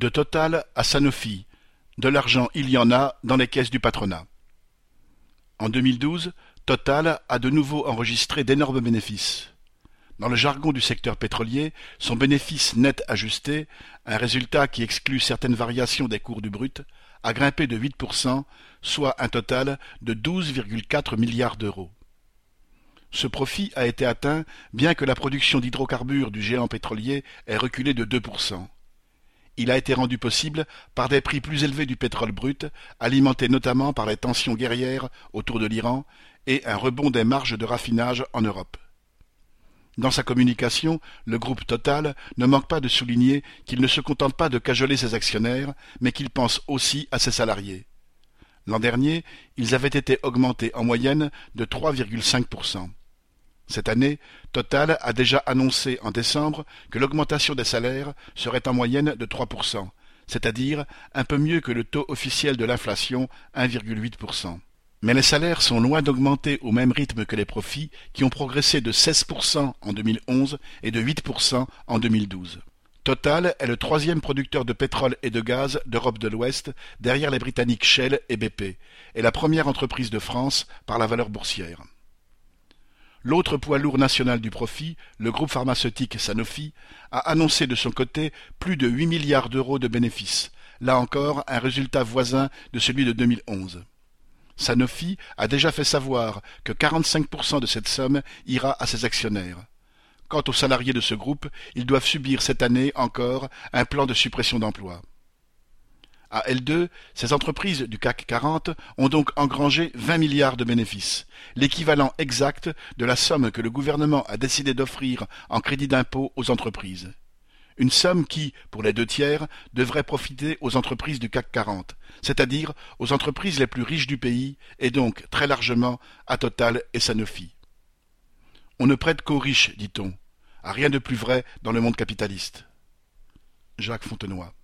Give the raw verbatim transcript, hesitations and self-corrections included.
De Total à Sanofi, de l'argent il y en a dans les caisses du patronat. En deux mille douze, Total a de nouveau enregistré d'énormes bénéfices. Dans le jargon du secteur pétrolier, son bénéfice net ajusté, un résultat qui exclut certaines variations des cours du brut, a grimpé de huit pour cent, soit un total de douze virgule quatre milliards d'euros. Ce profit a été atteint bien que la production d'hydrocarbures du géant pétrolier ait reculé de deux pour cent. Il a été rendu possible par des prix plus élevés du pétrole brut, alimentés notamment par les tensions guerrières autour de l'Iran et un rebond des marges de raffinage en Europe. Dans sa communication, le groupe Total ne manque pas de souligner qu'il ne se contente pas de cajoler ses actionnaires, mais qu'il pense aussi à ses salariés. L'an dernier, ils avaient été augmentés en moyenne de trois virgule cinq pour cent. Cette année, Total a déjà annoncé en décembre que l'augmentation des salaires serait en moyenne de trois pour cent, c'est-à-dire un peu mieux que le taux officiel de l'inflation, un virgule huit pour cent. Mais les salaires sont loin d'augmenter au même rythme que les profits, qui ont progressé de seize pour cent en deux mille onze et de huit pour cent en deux mille douze. Total est le troisième producteur de pétrole et de gaz d'Europe de l'Ouest, derrière les Britanniques Shell et B P, et la première entreprise de France par la valeur boursière. L'autre poids lourd national du profit, le groupe pharmaceutique Sanofi, a annoncé de son côté plus de huit milliards d'euros de bénéfices, là encore un résultat voisin de celui de deux mille onze. Sanofi a déjà fait savoir que quarante-cinq pour cent de cette somme ira à ses actionnaires. Quant aux salariés de ce groupe, ils doivent subir cette année encore un plan de suppression d'emplois. À elles deux, ces entreprises du C A C quarante ont donc engrangé vingt milliards de bénéfices, l'équivalent exact de la somme que le gouvernement a décidé d'offrir en crédit d'impôt aux entreprises. Une somme qui, pour les deux tiers, devrait profiter aux entreprises du C A C quarante, c'est-à-dire aux entreprises les plus riches du pays, et donc très largement à Total et Sanofi. On ne prête qu'aux riches, dit-on. À rien de plus vrai dans le monde capitaliste. Jacques Fontenoy.